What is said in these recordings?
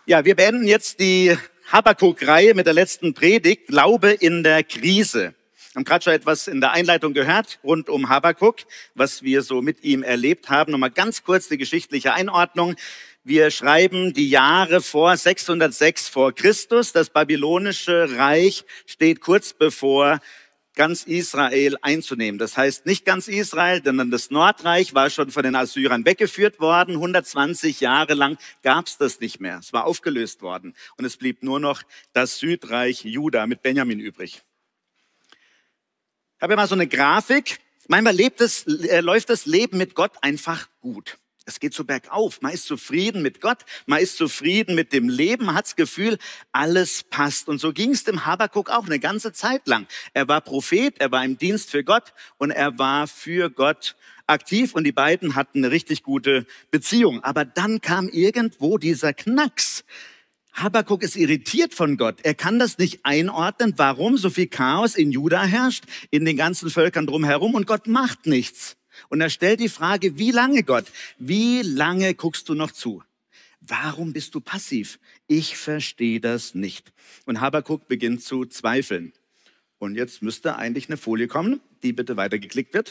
Ja, wir beenden jetzt die Habakuk-Reihe mit der letzten Predigt, Glaube in der Krise. Wir haben gerade schon etwas in der Einleitung gehört rund um Habakuk, was wir so mit ihm erlebt haben. Nochmal ganz kurz die geschichtliche Einordnung. Wir schreiben die Jahre vor 606 vor Christus. Das babylonische Reich steht kurz bevor ganz Israel einzunehmen. Das heißt nicht ganz Israel, sondern das Nordreich war schon von den Assyrern weggeführt worden. 120 Jahre lang gab es das nicht mehr. Es war aufgelöst worden und es blieb nur noch das Südreich Juda mit Benjamin übrig. Ich habe ja mal so eine Grafik. Manchmal läuft das Leben mit Gott einfach gut. Es geht so bergauf. Man ist zufrieden mit Gott, man ist zufrieden mit dem Leben, man hat das Gefühl, alles passt. Und so ging es dem Habakuk auch eine ganze Zeit lang. Er war Prophet, er war im Dienst für Gott und er war für Gott aktiv und die beiden hatten eine richtig gute Beziehung. Aber dann kam irgendwo dieser Knacks. Habakuk ist irritiert von Gott. Er kann das nicht einordnen, warum so viel Chaos in Juda herrscht, in den ganzen Völkern drumherum und Gott macht nichts. Und er stellt die Frage, wie lange Gott? Wie lange guckst du noch zu? Warum bist du passiv? Ich verstehe das nicht. Und Habakuk beginnt zu zweifeln. Und jetzt müsste eigentlich eine Folie kommen, die bitte weitergeklickt wird.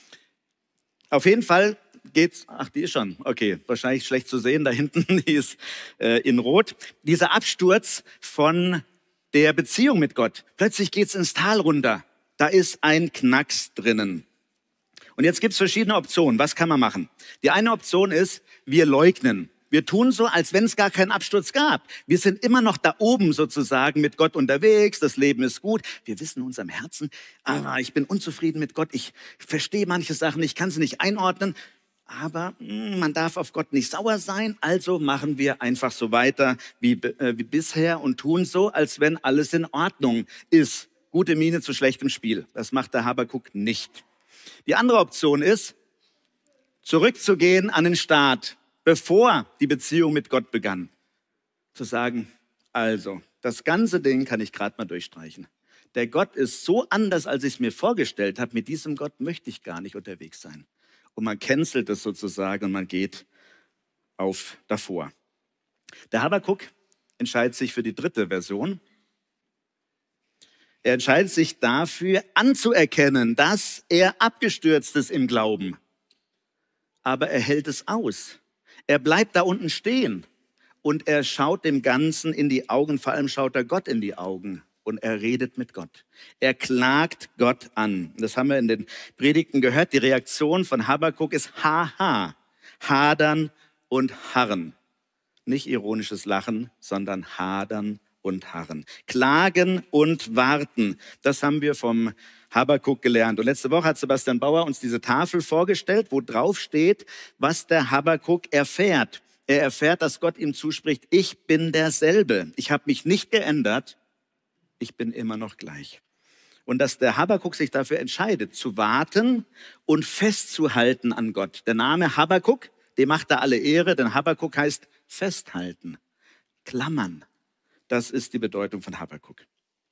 Auf jeden Fall geht's, die ist schon, okay, wahrscheinlich schlecht zu sehen, da hinten, die ist in Rot. Dieser Absturz von der Beziehung mit Gott. Plötzlich geht's ins Tal runter. Da ist ein Knacks drinnen. Und jetzt gibt's verschiedene Optionen. Was kann man machen? Die eine Option ist, wir leugnen. Wir tun so, als wenn es gar keinen Absturz gab. Wir sind immer noch da oben sozusagen mit Gott unterwegs. Das Leben ist gut. Wir wissen in unserem Herzen, ich bin unzufrieden mit Gott. Ich verstehe manche Sachen, ich kann sie nicht einordnen. Aber man darf auf Gott nicht sauer sein. Also machen wir einfach so weiter wie bisher und tun so, als wenn alles in Ordnung ist. Gute Miene zu schlechtem Spiel. Das macht der Habakuk nicht. Die andere Option ist, zurückzugehen an den Start, bevor die Beziehung mit Gott begann. Zu sagen, also, das ganze Ding kann ich gerade mal durchstreichen. Der Gott ist so anders, als ich es mir vorgestellt habe. Mit diesem Gott möchte ich gar nicht unterwegs sein. Und man cancelt es sozusagen und man geht auf davor. Der Habakuk entscheidet sich für die dritte Version. Er entscheidet sich dafür, anzuerkennen, dass er abgestürzt ist im Glauben. Aber er hält es aus. Er bleibt da unten stehen und er schaut dem Ganzen in die Augen, vor allem schaut er Gott in die Augen und er redet mit Gott. Er klagt Gott an. Das haben wir in den Predigten gehört. Die Reaktion von Habakuk ist Haha, hadern und harren. Nicht ironisches Lachen, sondern hadern und harren. Klagen und warten. Das haben wir vom Habakuk gelernt. Und letzte Woche hat Sebastian Bauer uns diese Tafel vorgestellt, wo drauf steht, was der Habakuk erfährt. Er erfährt, dass Gott ihm zuspricht, ich bin derselbe. Ich habe mich nicht geändert. Ich bin immer noch gleich. Und dass der Habakuk sich dafür entscheidet, zu warten und festzuhalten an Gott. Der Name Habakuk, dem macht er alle Ehre, denn Habakuk heißt festhalten, klammern. Das ist die Bedeutung von Habakuk.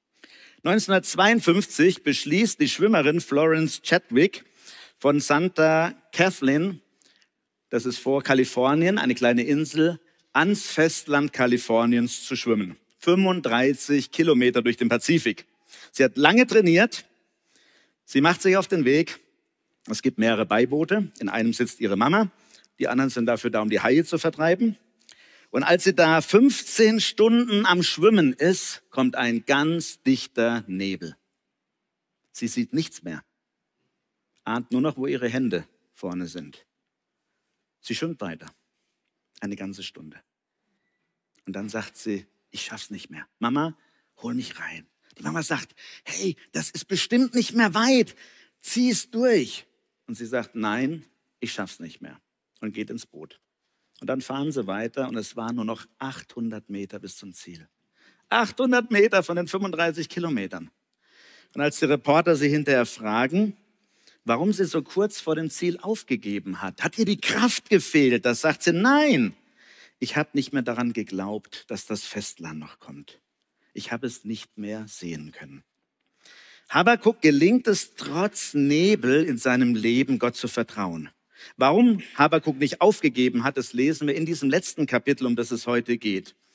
1952 beschließt die Schwimmerin Florence Chadwick von Santa Kathleen, das ist vor Kalifornien, eine kleine Insel, ans Festland Kaliforniens zu schwimmen. 35 Kilometer durch den Pazifik. Sie hat lange trainiert. Sie macht sich auf den Weg. Es gibt mehrere Beiboote. In einem sitzt ihre Mama. Die anderen sind dafür da, um die Haie zu vertreiben. Und als sie da 15 Stunden am Schwimmen ist, kommt ein ganz dichter Nebel. Sie sieht nichts mehr. Ahnt nur noch, wo ihre Hände vorne sind. Sie schwimmt weiter. Eine ganze Stunde. Und dann sagt sie, ich schaff's nicht mehr. Mama, hol mich rein. Die Mama sagt, hey, das ist bestimmt nicht mehr weit. Zieh's durch. Und sie sagt, nein, ich schaff's nicht mehr. Und geht ins Boot. Und dann fahren sie weiter und es waren nur noch 800 Meter bis zum Ziel. 800 Meter von den 35 Kilometern. Und als die Reporter sie hinterher fragen, warum sie so kurz vor dem Ziel aufgegeben hat ihr die Kraft gefehlt? Das sagt sie, nein, ich habe nicht mehr daran geglaubt, dass das Festland noch kommt. Ich habe es nicht mehr sehen können. Habakuk gelingt es trotz Nebel in seinem Leben, Gott zu vertrauen. Warum Habakuk nicht aufgegeben hat, das lesen wir in diesem letzten Kapitel, um das es heute geht.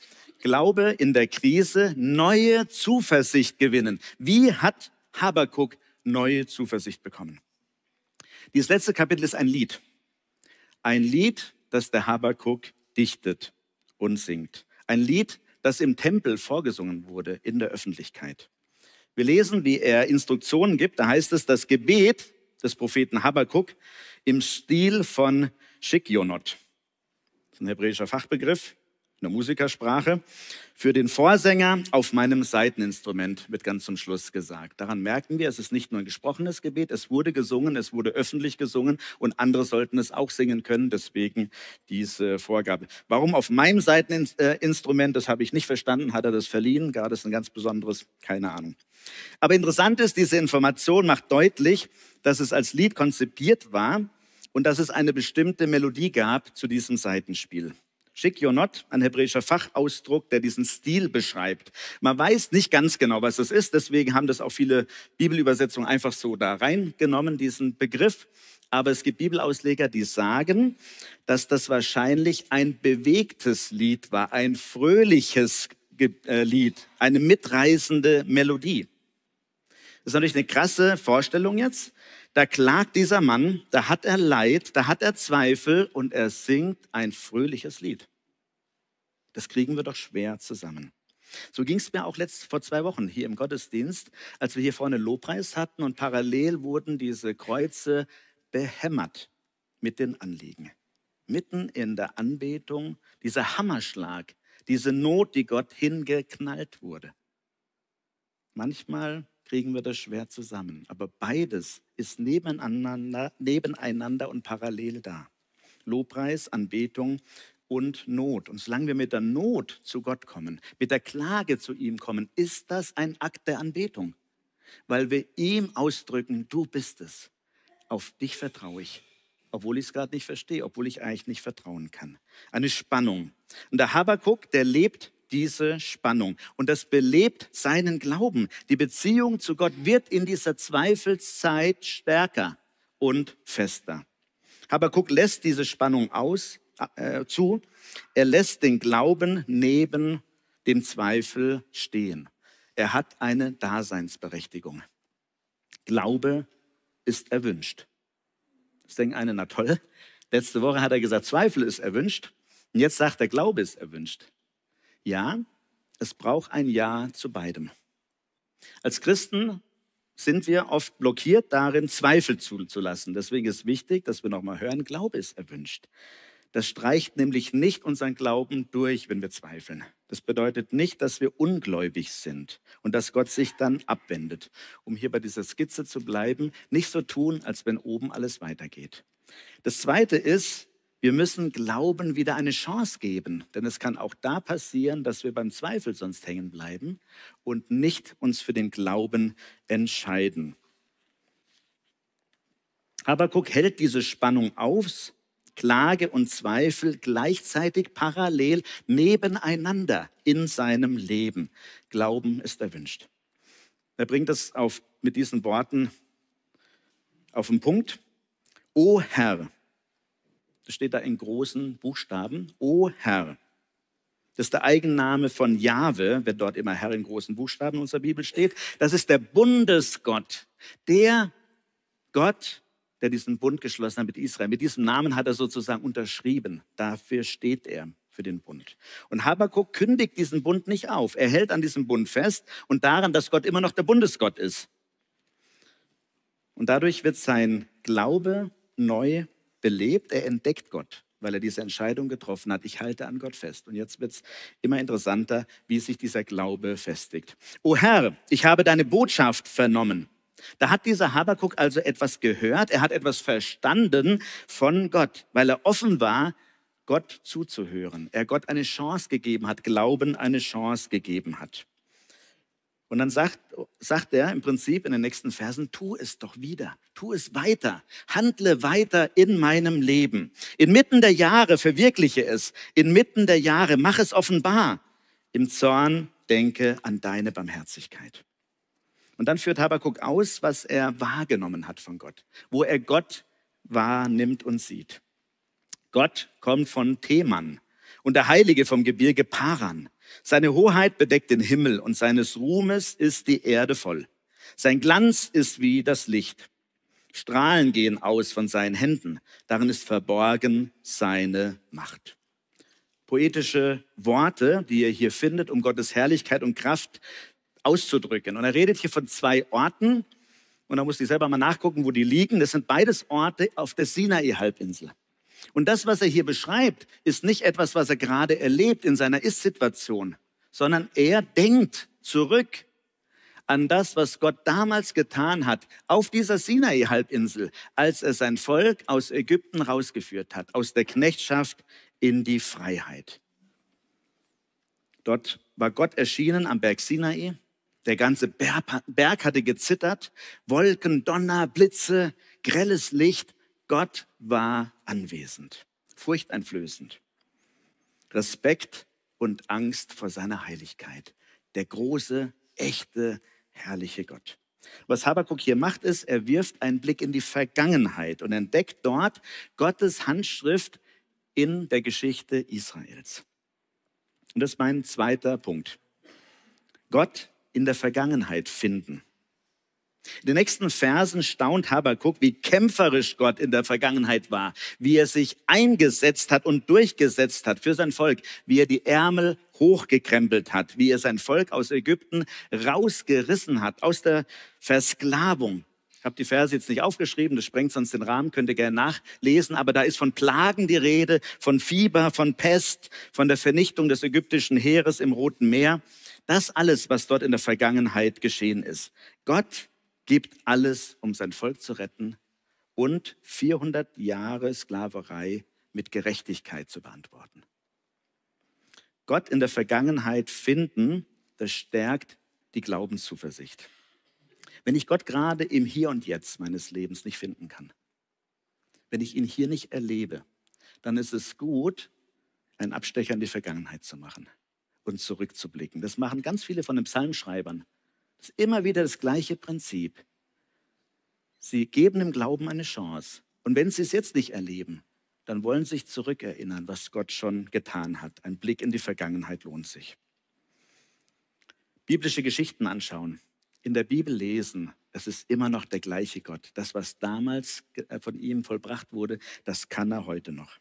Glaube in der Krise, neue Zuversicht gewinnen. Wie hat Habakuk neue Zuversicht bekommen? Dieses letzte Kapitel ist ein Lied. Ein Lied, das der Habakuk dichtet und singt. Ein Lied, das im Tempel vorgesungen wurde, in der Öffentlichkeit. Wir lesen, wie er Instruktionen gibt. Da heißt es, das Gebet des Propheten Habakuk im Stil von Shikionot. Das ist ein hebräischer Fachbegriff, eine Musikersprache, für den Vorsänger auf meinem Saiteninstrument, wird ganz zum Schluss gesagt. Daran merken wir, es ist nicht nur ein gesprochenes Gebet, es wurde gesungen, es wurde öffentlich gesungen und andere sollten es auch singen können, deswegen diese Vorgabe. Warum auf meinem Saiteninstrument, das habe ich nicht verstanden, hat er das verliehen, gar das ist ein ganz besonderes, keine Ahnung. Aber interessant ist, diese Information macht deutlich, dass es als Lied konzipiert war und dass es eine bestimmte Melodie gab zu diesem Saitenspiel. Shikionot, ein hebräischer Fachausdruck, der diesen Stil beschreibt. Man weiß nicht ganz genau, was das ist, deswegen haben das auch viele Bibelübersetzungen einfach so da reingenommen, diesen Begriff. Aber es gibt Bibelausleger, die sagen, dass das wahrscheinlich ein bewegtes Lied war, ein fröhliches Lied, eine mitreißende Melodie. Das ist natürlich eine krasse Vorstellung jetzt. Da klagt dieser Mann, da hat er Leid, da hat er Zweifel und er singt ein fröhliches Lied. Das kriegen wir doch schwer zusammen. So ging es mir auch vor 2 Wochen hier im Gottesdienst, als wir hier vorne Lobpreis hatten und parallel wurden diese Kreuze behämmert mit den Anliegen. Mitten in der Anbetung, dieser Hammerschlag, diese Not, die Gott hingeknallt wurde. Manchmal kriegen wir das schwer zusammen. Aber beides ist nebeneinander und parallel da. Lobpreis, Anbetung und Not. Und solange wir mit der Not zu Gott kommen, mit der Klage zu ihm kommen, ist das ein Akt der Anbetung. Weil wir ihm ausdrücken, du bist es. Auf dich vertraue ich. Obwohl ich es gerade nicht verstehe, obwohl ich eigentlich nicht vertrauen kann. Eine Spannung. Und der Habakuk, der lebt diese Spannung. Und das belebt seinen Glauben. Die Beziehung zu Gott wird in dieser Zweifelszeit stärker und fester. Habakuk lässt diese Spannung zu. Er lässt den Glauben neben dem Zweifel stehen. Er hat eine Daseinsberechtigung. Glaube ist erwünscht. Das denken eine, na toll. Letzte Woche hat er gesagt, Zweifel ist erwünscht. Und jetzt sagt er, Glaube ist erwünscht. Ja, es braucht ein Ja zu beidem. Als Christen sind wir oft blockiert darin, Zweifel zuzulassen. Deswegen ist wichtig, dass wir nochmal hören, Glaube ist erwünscht. Das streicht nämlich nicht unseren Glauben durch, wenn wir zweifeln. Das bedeutet nicht, dass wir ungläubig sind und dass Gott sich dann abwendet. Um hier bei dieser Skizze zu bleiben, nicht so tun, als wenn oben alles weitergeht. Das Zweite ist, wir müssen Glauben wieder eine Chance geben, denn es kann auch da passieren, dass wir beim Zweifel sonst hängen bleiben und nicht uns für den Glauben entscheiden. Habakuk hält diese Spannung aus, Klage und Zweifel gleichzeitig parallel nebeneinander in seinem Leben. Glauben ist erwünscht. Er bringt es mit diesen Worten auf den Punkt. O Herr, das steht da in großen Buchstaben, O Herr. Das ist der Eigenname von Jahwe, wenn dort immer Herr in großen Buchstaben in unserer Bibel steht. Das ist der Bundesgott, der Gott, der diesen Bund geschlossen hat mit Israel. Mit diesem Namen hat er sozusagen unterschrieben. Dafür steht er, für den Bund. Und Habakuk kündigt diesen Bund nicht auf. Er hält an diesem Bund fest und daran, dass Gott immer noch der Bundesgott ist. Und dadurch wird sein Glaube neu belebt. Er entdeckt Gott, weil er diese Entscheidung getroffen hat. Ich halte an Gott fest. Und jetzt wird es immer interessanter, wie sich dieser Glaube festigt. O Herr, ich habe deine Botschaft vernommen. Da hat dieser Habakuk also etwas gehört. Er hat etwas verstanden von Gott, weil er offen war, Gott zuzuhören. Er Gott eine Chance gegeben hat, Glauben eine Chance gegeben hat. Und dann sagt er im Prinzip in den nächsten Versen, tu es doch wieder, tu es weiter, handle weiter in meinem Leben. Inmitten der Jahre verwirkliche es, inmitten der Jahre mach es offenbar. Im Zorn denke an deine Barmherzigkeit. Und dann führt Habakuk aus, was er wahrgenommen hat von Gott, wo er Gott wahrnimmt und sieht. Gott kommt von Teman und der Heilige vom Gebirge Paran. Seine Hoheit bedeckt den Himmel und seines Ruhmes ist die Erde voll. Sein Glanz ist wie das Licht. Strahlen gehen aus von seinen Händen. Darin ist verborgen seine Macht. Poetische Worte, die ihr hier findet, um Gottes Herrlichkeit und Kraft auszudrücken. Und er redet hier von 2 Orten. Und da musst du selber mal nachgucken, wo die liegen. Das sind beides Orte auf der Sinai-Halbinsel. Und das, was er hier beschreibt, ist nicht etwas, was er gerade erlebt in seiner Ist-Situation, sondern er denkt zurück an das, was Gott damals getan hat auf dieser Sinai-Halbinsel, als er sein Volk aus Ägypten rausgeführt hat, aus der Knechtschaft in die Freiheit. Dort war Gott erschienen am Berg Sinai. Der ganze Berg hatte gezittert. Wolken, Donner, Blitze, grelles Licht. Gott war anwesend. Furchteinflößend. Respekt und Angst vor seiner Heiligkeit. Der große, echte, herrliche Gott. Was Habakuk hier macht, ist, er wirft einen Blick in die Vergangenheit und entdeckt dort Gottes Handschrift in der Geschichte Israels. Und das ist mein zweiter Punkt. Gott in der Vergangenheit finden. In den nächsten Versen staunt Habakuk, wie kämpferisch Gott in der Vergangenheit war, wie er sich eingesetzt hat und durchgesetzt hat für sein Volk, wie er die Ärmel hochgekrempelt hat, wie er sein Volk aus Ägypten rausgerissen hat, aus der Versklavung. Ich habe die Verse jetzt nicht aufgeschrieben, das sprengt sonst den Rahmen, könnt ihr gerne nachlesen, aber da ist von Plagen die Rede, von Fieber, von Pest, von der Vernichtung des ägyptischen Heeres im Roten Meer. Das alles, was dort in der Vergangenheit geschehen ist. Gott gibt alles, um sein Volk zu retten und 400 Jahre Sklaverei mit Gerechtigkeit zu beantworten. Gott in der Vergangenheit finden, das stärkt die Glaubenszuversicht. Wenn ich Gott gerade im Hier und Jetzt meines Lebens nicht finden kann, wenn ich ihn hier nicht erlebe, dann ist es gut, einen Abstecher in die Vergangenheit zu machen und zurückzublicken. Das machen ganz viele von den Psalmschreibern. Das ist immer wieder das gleiche Prinzip. Sie geben dem Glauben eine Chance. Und wenn sie es jetzt nicht erleben, dann wollen sie sich zurückerinnern, was Gott schon getan hat. Ein Blick in die Vergangenheit lohnt sich. Biblische Geschichten anschauen, in der Bibel lesen, es ist immer noch der gleiche Gott. Das, was damals von ihm vollbracht wurde, das kann er heute noch.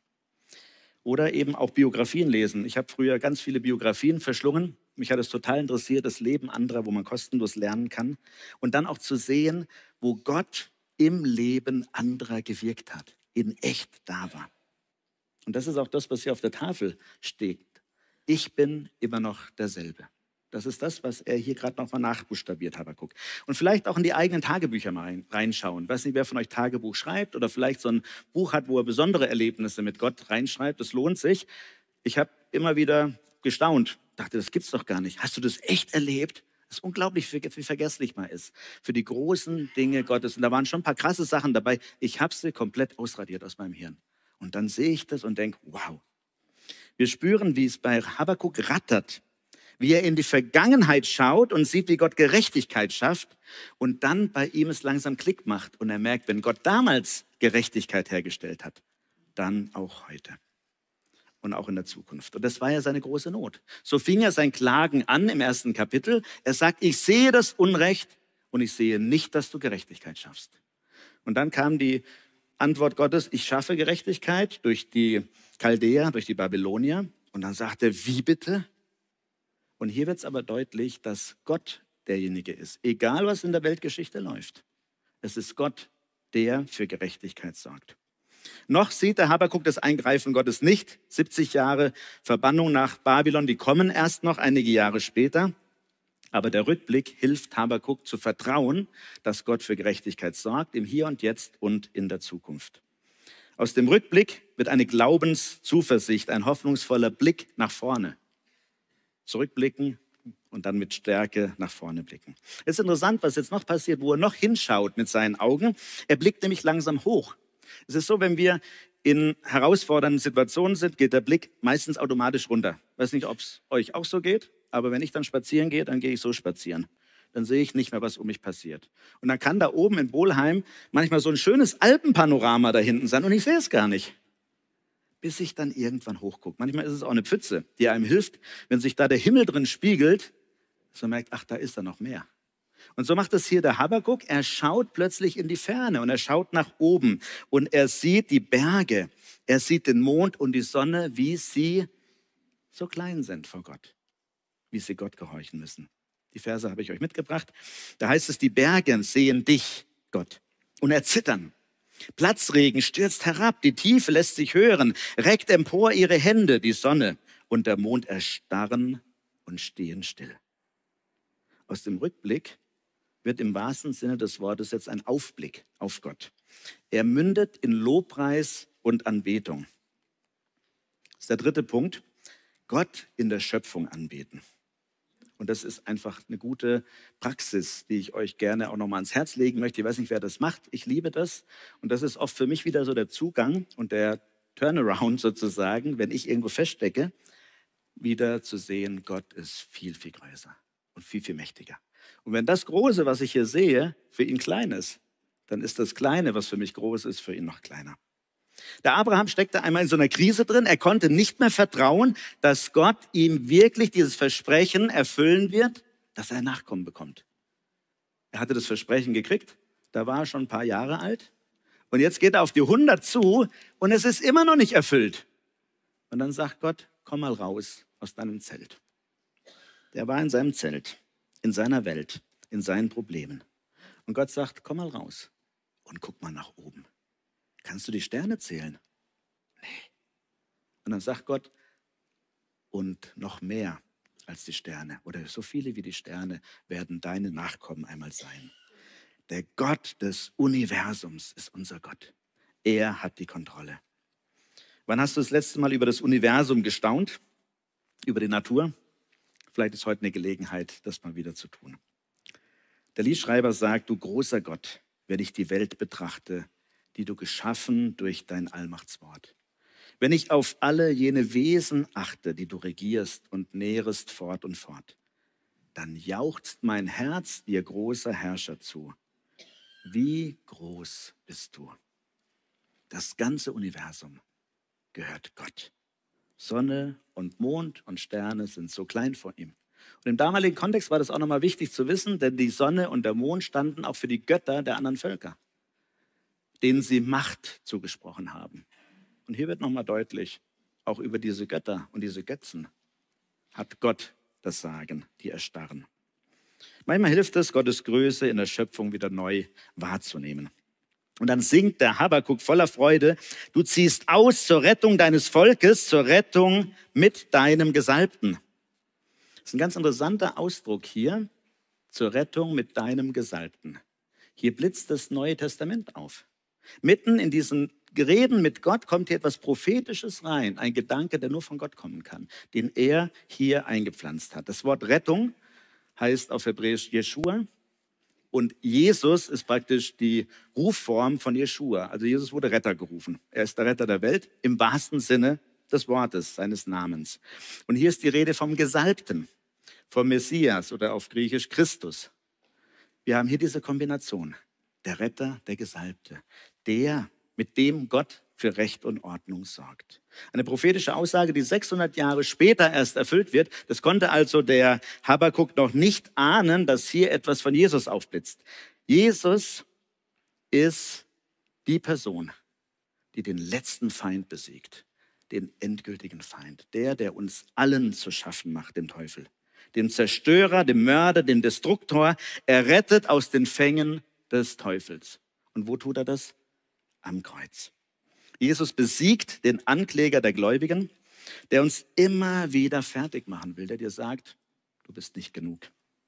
Oder eben auch Biografien lesen. Ich habe früher ganz viele Biografien verschlungen. Mich hat es total interessiert, das Leben anderer, wo man kostenlos lernen kann. Und dann auch zu sehen, wo Gott im Leben anderer gewirkt hat, in echt da war. Und das ist auch das, was hier auf der Tafel steht. Ich bin immer noch derselbe. Das ist das, was er hier gerade nochmal nachbuchstabiert, Habakuk. Und vielleicht auch in die eigenen Tagebücher mal reinschauen. Ich weiß nicht, wer von euch Tagebuch schreibt oder vielleicht so ein Buch hat, wo er besondere Erlebnisse mit Gott reinschreibt. Das lohnt sich. Ich habe immer wieder gestaunt. Dachte, das gibt's doch gar nicht. Hast du das echt erlebt? Das ist unglaublich, wie vergesslich man ist. Für die großen Dinge Gottes. Und da waren schon ein paar krasse Sachen dabei. Ich habe sie komplett ausradiert aus meinem Hirn. Und dann sehe ich das und denke, wow. Wir spüren, wie es bei Habakuk rattert. Wie er in die Vergangenheit schaut und sieht, wie Gott Gerechtigkeit schafft und dann bei ihm es langsam Klick macht und er merkt, wenn Gott damals Gerechtigkeit hergestellt hat, dann auch heute und auch in der Zukunft. Und das war ja seine große Not. So fing er sein Klagen an im 1. Kapitel. Er sagt, ich sehe das Unrecht und ich sehe nicht, dass du Gerechtigkeit schaffst. Und dann kam die Antwort Gottes, ich schaffe Gerechtigkeit durch die Chaldäer, durch die Babylonier. Und dann sagt er, wie bitte? Und hier wird es aber deutlich, dass Gott derjenige ist, egal was in der Weltgeschichte läuft. Es ist Gott, der für Gerechtigkeit sorgt. Noch sieht der Habakuk das Eingreifen Gottes nicht. 70 Jahre Verbannung nach Babylon, die kommen erst noch einige Jahre später. Aber der Rückblick hilft Habakuk zu vertrauen, dass Gott für Gerechtigkeit sorgt, im Hier und Jetzt und in der Zukunft. Aus dem Rückblick wird eine Glaubenszuversicht, ein hoffnungsvoller Blick nach vorne. Zurückblicken und dann mit Stärke nach vorne blicken. Es ist interessant, was jetzt noch passiert, wo er noch hinschaut mit seinen Augen. Er blickt nämlich langsam hoch. Es ist so, wenn wir in herausfordernden Situationen sind, geht der Blick meistens automatisch runter. Ich weiß nicht, ob es euch auch so geht, aber wenn ich dann spazieren gehe, dann gehe ich so spazieren. Dann sehe ich nicht mehr, was um mich passiert. Und dann kann da oben in Bolheim manchmal so ein schönes Alpenpanorama da hinten sein und ich sehe es gar nicht. bis ich dann irgendwann hochgucke. Manchmal ist es auch eine Pfütze, die einem hilft, wenn sich da der Himmel drin spiegelt, dass man merkt, ach, da ist da noch mehr. Und so macht es hier der Habakuk. Er schaut plötzlich in die Ferne und er schaut nach oben und er sieht die Berge, er sieht den Mond und die Sonne, wie sie so klein sind vor Gott, wie sie Gott gehorchen müssen. Die Verse habe ich euch mitgebracht. Da heißt es, die Berge sehen dich, Gott, und erzittern. Platzregen stürzt herab, die Tiefe lässt sich hören, reckt empor ihre Hände, die Sonne und der Mond erstarren und stehen still. Aus dem Rückblick wird im wahrsten Sinne des Wortes jetzt ein Aufblick auf Gott. Er mündet in Lobpreis und Anbetung. Das ist der dritte Punkt. Gott in der Schöpfung anbeten. Und das ist einfach eine gute Praxis, die ich euch gerne auch nochmal ans Herz legen möchte. Ich weiß nicht, wer das macht. Ich liebe das. Und das ist oft für mich wieder so der Zugang und der Turnaround sozusagen, wenn ich irgendwo feststecke, wieder zu sehen, Gott ist viel, viel größer und viel, viel mächtiger. Und wenn das Große, was ich hier sehe, für ihn klein ist, dann ist das Kleine, was für mich groß ist, für ihn noch kleiner. Der Abraham steckte einmal in so einer Krise drin. Er konnte nicht mehr vertrauen, dass Gott ihm wirklich dieses Versprechen erfüllen wird, dass er Nachkommen bekommt. Er hatte das Versprechen gekriegt, da war er schon ein paar Jahre alt. Und jetzt geht er auf die 100 zu und es ist immer noch nicht erfüllt. Und dann sagt Gott, komm mal raus aus deinem Zelt. Der war in seinem Zelt, in seiner Welt, in seinen Problemen. Und Gott sagt, komm mal raus und guck mal nach oben. Kannst du die Sterne zählen? Nee. Und dann sagt Gott, und noch mehr als die Sterne oder so viele wie die Sterne werden deine Nachkommen einmal sein. Der Gott des Universums ist unser Gott. Er hat die Kontrolle. Wann hast du das letzte Mal über das Universum gestaunt? Über die Natur? Vielleicht ist heute eine Gelegenheit, das mal wieder zu tun. Der Liedschreiber sagt, du großer Gott, wenn ich die Welt betrachte, die du geschaffen durch dein Allmachtswort. Wenn ich auf alle jene Wesen achte, die du regierst und nährest fort und fort, dann jauchzt mein Herz dir großer Herrscher zu. Wie groß bist du? Das ganze Universum gehört Gott. Sonne und Mond und Sterne sind so klein vor ihm. Und im damaligen Kontext war das auch nochmal wichtig zu wissen, denn die Sonne und der Mond standen auch für die Götter der anderen Völker, denen sie Macht zugesprochen haben. Und hier wird nochmal deutlich, auch über diese Götter und diese Götzen hat Gott das Sagen, die erstarren. Manchmal hilft es, Gottes Größe in der Schöpfung wieder neu wahrzunehmen. Und dann singt der Habakuk voller Freude, du ziehst aus zur Rettung deines Volkes, zur Rettung mit deinem Gesalbten. Das ist ein ganz interessanter Ausdruck hier, zur Rettung mit deinem Gesalbten. Hier blitzt das Neue Testament auf. Mitten in diesen Reden mit Gott kommt hier etwas Prophetisches rein, ein Gedanke, der nur von Gott kommen kann, den er hier eingepflanzt hat. Das Wort Rettung heißt auf Hebräisch Jeschua und Jesus ist praktisch die Rufform von Jeschua. Also Jesus wurde Retter gerufen. Er ist der Retter der Welt im wahrsten Sinne des Wortes, seines Namens. Und hier ist die Rede vom Gesalbten, vom Messias oder auf Griechisch Christus. Wir haben hier diese Kombination. Der Retter, der Gesalbte, der, mit dem Gott für Recht und Ordnung sorgt. Eine prophetische Aussage, die 600 Jahre später erst erfüllt wird. Das konnte also der Habakuk noch nicht ahnen, dass hier etwas von Jesus aufblitzt. Jesus ist die Person, die den letzten Feind besiegt, den endgültigen Feind, der uns allen zu schaffen macht, dem Teufel, dem Zerstörer, dem Mörder, dem Destruktor. Er rettet aus den Fängen des Teufels. Und wo tut er das? Am Kreuz. Jesus besiegt den Ankläger der Gläubigen, der uns immer wieder fertig machen will, der dir sagt, du bist nicht genug.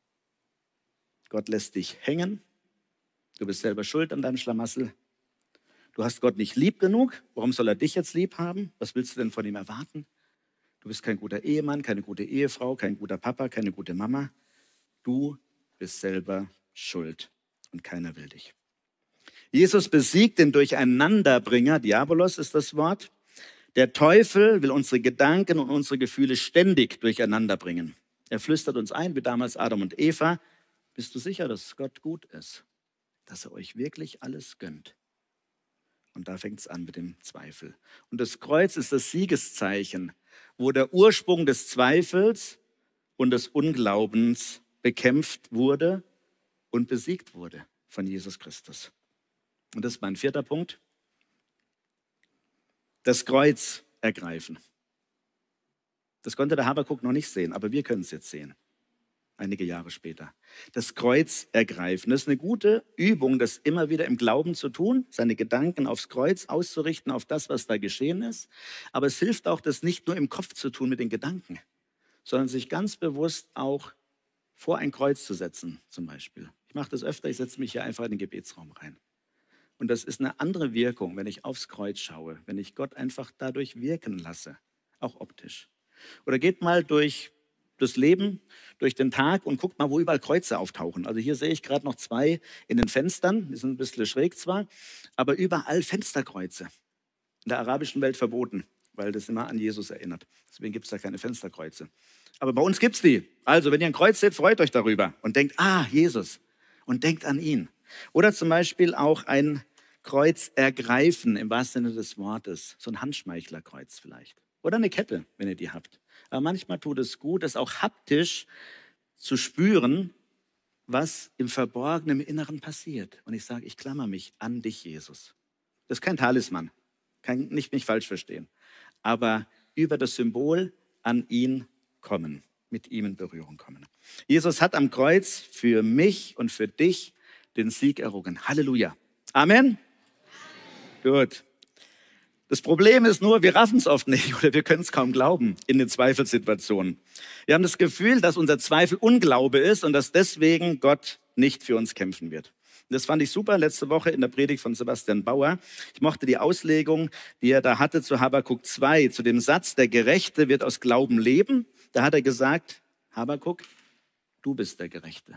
Gott lässt dich hängen, du bist selber schuld an deinem Schlamassel. Du hast Gott nicht lieb genug, warum soll er dich jetzt lieb haben? Was willst du denn von ihm erwarten? Du bist kein guter Ehemann, keine gute Ehefrau, kein guter Papa, keine gute Mama. Du bist selber schuld. Und keiner will dich. Jesus besiegt den Durcheinanderbringer, Diabolos ist das Wort. Der Teufel will unsere Gedanken und unsere Gefühle ständig durcheinander bringen. Er flüstert uns ein, wie damals Adam und Eva, bist du sicher, dass Gott gut ist? Dass er euch wirklich alles gönnt? Und da fängt es an mit dem Zweifel. Und das Kreuz ist das Siegeszeichen, wo der Ursprung des Zweifels und des Unglaubens bekämpft wurde und besiegt wurde von Jesus Christus. Und das ist mein 4. Punkt. Das Kreuz ergreifen. Das konnte der Habakuk noch nicht sehen, aber wir können es jetzt sehen. Einige Jahre später. Das Kreuz ergreifen. Das ist eine gute Übung, das immer wieder im Glauben zu tun, seine Gedanken aufs Kreuz auszurichten, auf das, was da geschehen ist. Aber es hilft auch, das nicht nur im Kopf zu tun mit den Gedanken, sondern sich ganz bewusst auch vor ein Kreuz zu setzen, zum Beispiel. Ich mache das öfter, ich setze mich hier einfach in den Gebetsraum rein. Und das ist eine andere Wirkung, wenn ich aufs Kreuz schaue, wenn ich Gott einfach dadurch wirken lasse, auch optisch. Oder geht mal durch das Leben, durch den Tag und guckt mal, wo überall Kreuze auftauchen. Also hier sehe ich gerade noch 2 in den Fenstern, die sind ein bisschen schräg zwar, aber überall Fensterkreuze. In der arabischen Welt verboten, weil das immer an Jesus erinnert. Deswegen gibt es da keine Fensterkreuze. Aber bei uns gibt es die. Also wenn ihr ein Kreuz seht, freut euch darüber und denkt, Jesus, und denkt an ihn. Oder zum Beispiel auch ein Kreuz ergreifen, im wahrsten Sinne des Wortes. So ein Handschmeichlerkreuz vielleicht. Oder eine Kette, wenn ihr die habt. Aber manchmal tut es gut, das auch haptisch zu spüren, was im Verborgenen, im Inneren passiert. Und ich sage, ich klammer mich an dich, Jesus. Das ist kein Talisman, nicht mich falsch verstehen. Aber über das Symbol an ihn kommen, mit ihm in Berührung kommen. Jesus hat am Kreuz für mich und für dich den Sieg errungen. Halleluja. Amen. Gut. Das Problem ist nur, wir raffen es oft nicht oder wir können es kaum glauben in den Zweifelsituationen. Wir haben das Gefühl, dass unser Zweifel Unglaube ist und dass deswegen Gott nicht für uns kämpfen wird. Und das fand ich super letzte Woche in der Predigt von Sebastian Bauer. Ich mochte die Auslegung, die er da hatte zu Habakuk 2, zu dem Satz, der Gerechte wird aus Glauben leben. Da hat er gesagt, Habakuk, du bist der Gerechte.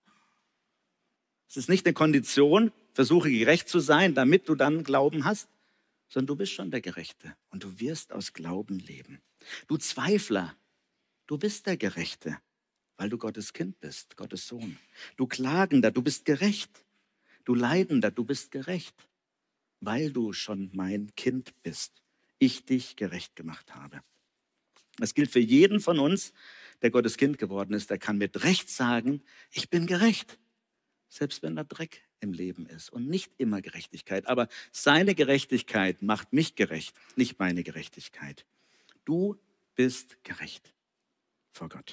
Es ist nicht eine Kondition, versuche gerecht zu sein, damit du dann Glauben hast, sondern du bist schon der Gerechte und du wirst aus Glauben leben. Du Zweifler, du bist der Gerechte, weil du Gottes Kind bist, Gottes Sohn. Du Klagender, du bist gerecht. Du Leidender, du bist gerecht, weil du schon mein Kind bist. Ich dich gerecht gemacht habe. Das gilt für jeden von uns, der Gottes Kind geworden ist. Der kann mit Recht sagen, ich bin gerecht. Selbst wenn da Dreck im Leben ist und nicht immer Gerechtigkeit. Aber seine Gerechtigkeit macht mich gerecht, nicht meine Gerechtigkeit. Du bist gerecht vor Gott.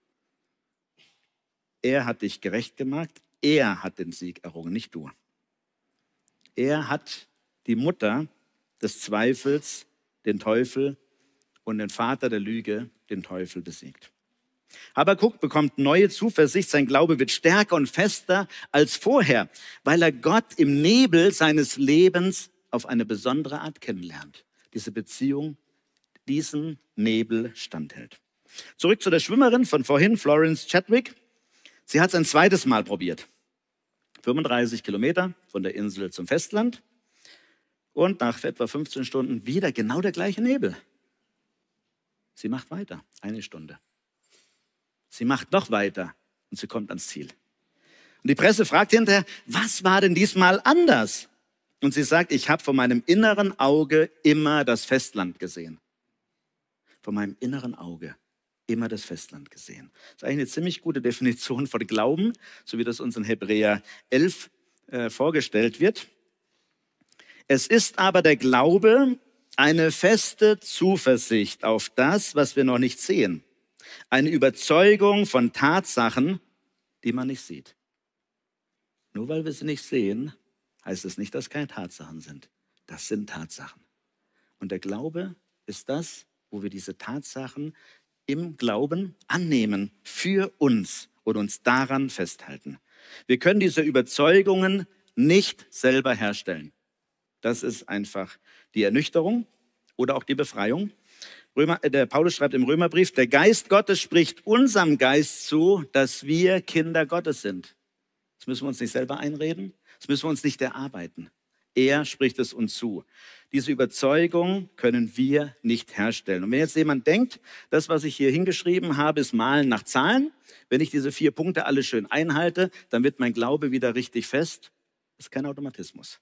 Er hat dich gerecht gemacht. Er hat den Sieg errungen, nicht du. Er hat die Mutter des Zweifels, den Teufel, und den Vater der Lüge, den Teufel, besiegt. Habakuk bekommt neue Zuversicht, sein Glaube wird stärker und fester als vorher, weil er Gott im Nebel seines Lebens auf eine besondere Art kennenlernt. Diese Beziehung, diesen Nebel standhält. Zurück zu der Schwimmerin von vorhin, Florence Chadwick. Sie hat es ein zweites Mal probiert. 35 Kilometer von der Insel zum Festland und nach etwa 15 Stunden wieder genau der gleiche Nebel. Sie macht weiter, 1 Stunde. Sie macht noch weiter und sie kommt ans Ziel. Und die Presse fragt hinterher, was war denn diesmal anders? Und sie sagt, ich habe vor meinem inneren Auge immer das Festland gesehen. Vor meinem inneren Auge immer das Festland gesehen. Das ist eigentlich eine ziemlich gute Definition von Glauben, so wie das uns in Hebräer 11 vorgestellt wird. Es ist aber der Glaube eine feste Zuversicht auf das, was wir noch nicht sehen. Eine Überzeugung von Tatsachen, die man nicht sieht. Nur weil wir sie nicht sehen, heißt es nicht, dass keine Tatsachen sind. Das sind Tatsachen. Und der Glaube ist das, wo wir diese Tatsachen im Glauben annehmen für uns und uns daran festhalten. Wir können diese Überzeugungen nicht selber herstellen. Das ist einfach die Ernüchterung oder auch die Befreiung. Der Paulus schreibt im Römerbrief, der Geist Gottes spricht unserem Geist zu, dass wir Kinder Gottes sind. Das müssen wir uns nicht selber einreden, das müssen wir uns nicht erarbeiten. Er spricht es uns zu. Diese Überzeugung können wir nicht herstellen. Und wenn jetzt jemand denkt, das, was ich hier hingeschrieben habe, ist Malen nach Zahlen, wenn ich diese 4 Punkte alle schön einhalte, dann wird mein Glaube wieder richtig fest. Das ist kein Automatismus.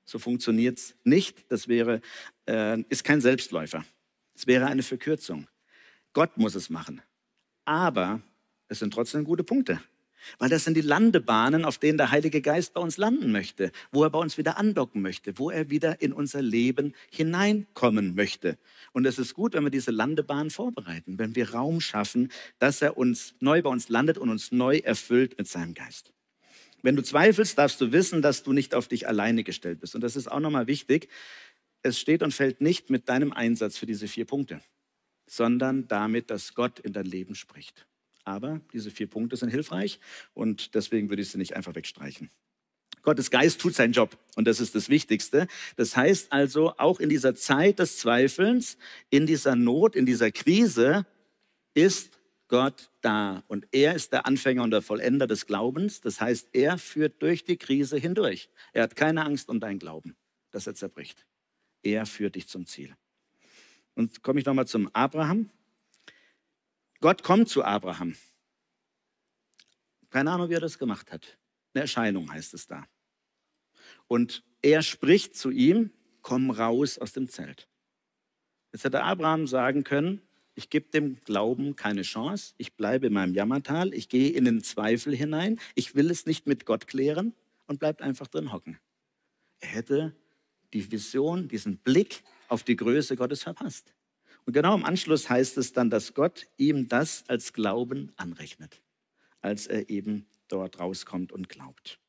So funktioniert es nicht. Das ist kein Selbstläufer. Es wäre eine Verkürzung. Gott muss es machen. Aber es sind trotzdem gute Punkte. Weil das sind die Landebahnen, auf denen der Heilige Geist bei uns landen möchte, wo er bei uns wieder andocken möchte, wo er wieder in unser Leben hineinkommen möchte. Und es ist gut, wenn wir diese Landebahn vorbereiten, wenn wir Raum schaffen, dass er uns neu bei uns landet und uns neu erfüllt mit seinem Geist. Wenn du zweifelst, darfst du wissen, dass du nicht auf dich alleine gestellt bist. Und das ist auch nochmal wichtig. Es steht und fällt nicht mit deinem Einsatz für diese 4 Punkte, sondern damit, dass Gott in dein Leben spricht. Aber diese 4 Punkte sind hilfreich und deswegen würde ich sie nicht einfach wegstreichen. Gottes Geist tut seinen Job und das ist das Wichtigste. Das heißt also, auch in dieser Zeit des Zweifelns, in dieser Not, in dieser Krise ist Gott da. Und er ist der Anfänger und der Vollender des Glaubens. Das heißt, er führt durch die Krise hindurch. Er hat keine Angst um deinen Glauben, dass er zerbricht. Er führt dich zum Ziel. Und komme ich nochmal zum Abraham. Gott kommt zu Abraham. Keine Ahnung, wie er das gemacht hat. Eine Erscheinung heißt es da. Und er spricht zu ihm, komm raus aus dem Zelt. Jetzt hätte Abraham sagen können, ich gebe dem Glauben keine Chance, ich bleibe in meinem Jammertal, ich gehe in den Zweifel hinein, ich will es nicht mit Gott klären und bleibt einfach drin hocken. Er hätte die Vision, diesen Blick auf die Größe Gottes verpasst. Und genau im Anschluss heißt es dann, dass Gott ihm das als Glauben anrechnet, als er eben dort rauskommt und glaubt.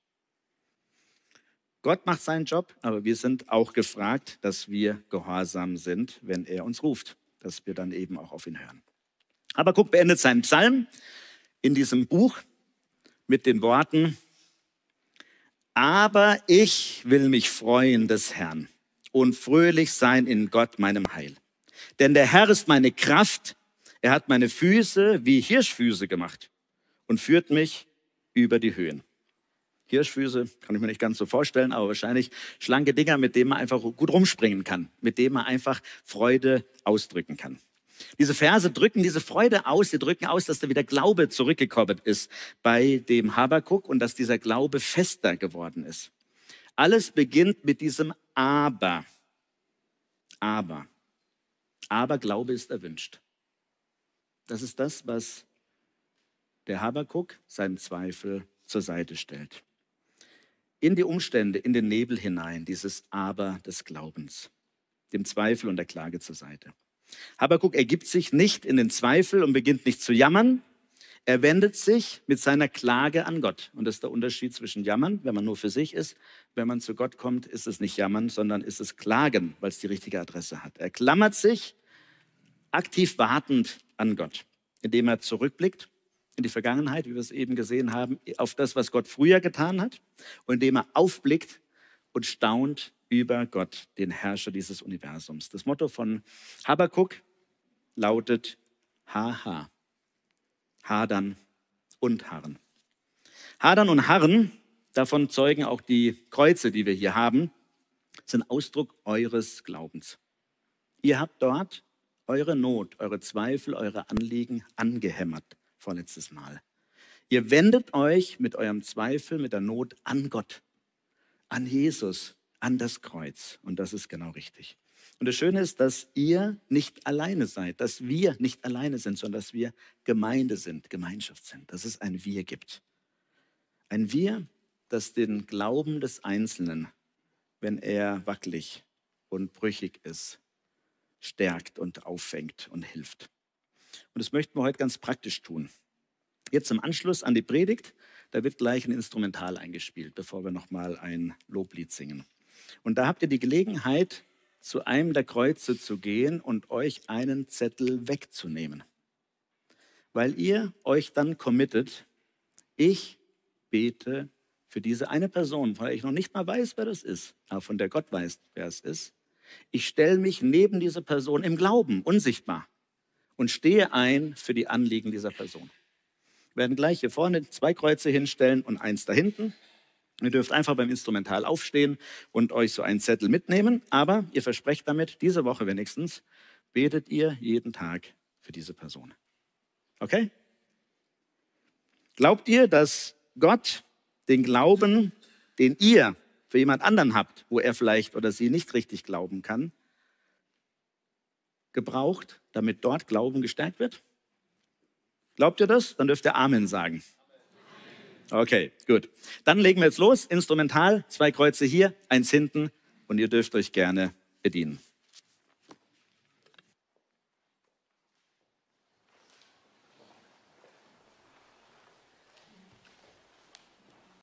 Gott macht seinen Job, aber wir sind auch gefragt, dass wir gehorsam sind, wenn er uns ruft, dass wir dann eben auch auf ihn hören. Habakuk beendet seinen Psalm in diesem Buch mit den Worten, aber ich will mich freuen des Herrn und fröhlich sein in Gott, meinem Heil. Denn der Herr ist meine Kraft, er hat meine Füße wie Hirschfüße gemacht und führt mich über die Höhen. Hirschfüße kann ich mir nicht ganz so vorstellen, aber wahrscheinlich schlanke Dinger, mit denen man einfach gut rumspringen kann, mit denen man einfach Freude ausdrücken kann. Diese Verse drücken diese Freude aus, sie drücken aus, dass da wieder Glaube zurückgekommen ist bei dem Habakuk und dass dieser Glaube fester geworden ist. Alles beginnt mit diesem Aber. Aber Glaube ist erwünscht. Das ist das, was der Habakuk seinen Zweifel zur Seite stellt. In die Umstände, in den Nebel hinein, dieses Aber des Glaubens, dem Zweifel und der Klage zur Seite. Habakuk ergibt sich nicht in den Zweifel und beginnt nicht zu jammern. Er wendet sich mit seiner Klage an Gott. Und das ist der Unterschied zwischen Jammern, wenn man nur für sich ist. Wenn man zu Gott kommt, ist es nicht Jammern, sondern ist es Klagen, weil es die richtige Adresse hat. Er klammert sich aktiv wartend an Gott, indem er zurückblickt in die Vergangenheit, wie wir es eben gesehen haben, auf das, was Gott früher getan hat, und indem er aufblickt und staunt über Gott, den Herrscher dieses Universums. Das Motto von Habakuk lautet Haha, Hadern und Harren. Hadern und Harren, davon zeugen auch die Kreuze, die wir hier haben, sind Ausdruck eures Glaubens. Ihr habt dort eure Not, eure Zweifel, eure Anliegen angehämmert, vorletztes Mal. Ihr wendet euch mit eurem Zweifel, mit der Not an Gott, an Jesus, an das Kreuz. Und das ist genau richtig. Und das Schöne ist, dass ihr nicht alleine seid, dass wir nicht alleine sind, sondern dass wir Gemeinde sind, Gemeinschaft sind, dass es ein Wir gibt. Ein Wir, das den Glauben des Einzelnen, wenn er wackelig und brüchig ist, stärkt und auffängt und hilft. Und das möchten wir heute ganz praktisch tun. Jetzt im Anschluss an die Predigt, da wird gleich ein Instrumental eingespielt, bevor wir nochmal ein Loblied singen. Und da habt ihr die Gelegenheit, zu einem der Kreuze zu gehen und euch einen Zettel wegzunehmen. Weil ihr euch dann committet, ich bete für diese eine Person, von der ich noch nicht mal weiß, wer das ist, aber von der Gott weiß, wer es ist. Ich stelle mich neben diese Person im Glauben, unsichtbar, und stehe ein für die Anliegen dieser Person. Wir werden gleich hier vorne 2 Kreuze hinstellen und eins da hinten. Ihr dürft einfach beim Instrumental aufstehen und euch so einen Zettel mitnehmen, aber ihr versprecht damit, diese Woche wenigstens, betet ihr jeden Tag für diese Person. Okay? Glaubt ihr, dass Gott den Glauben, den ihr für jemand anderen habt, wo er vielleicht oder sie nicht richtig glauben kann, gebraucht, damit dort Glauben gestärkt wird? Glaubt ihr das? Dann dürft ihr Amen sagen. Okay, gut. Dann legen wir jetzt los. Instrumental, 2 Kreuze hier, 1 hinten und ihr dürft euch gerne bedienen.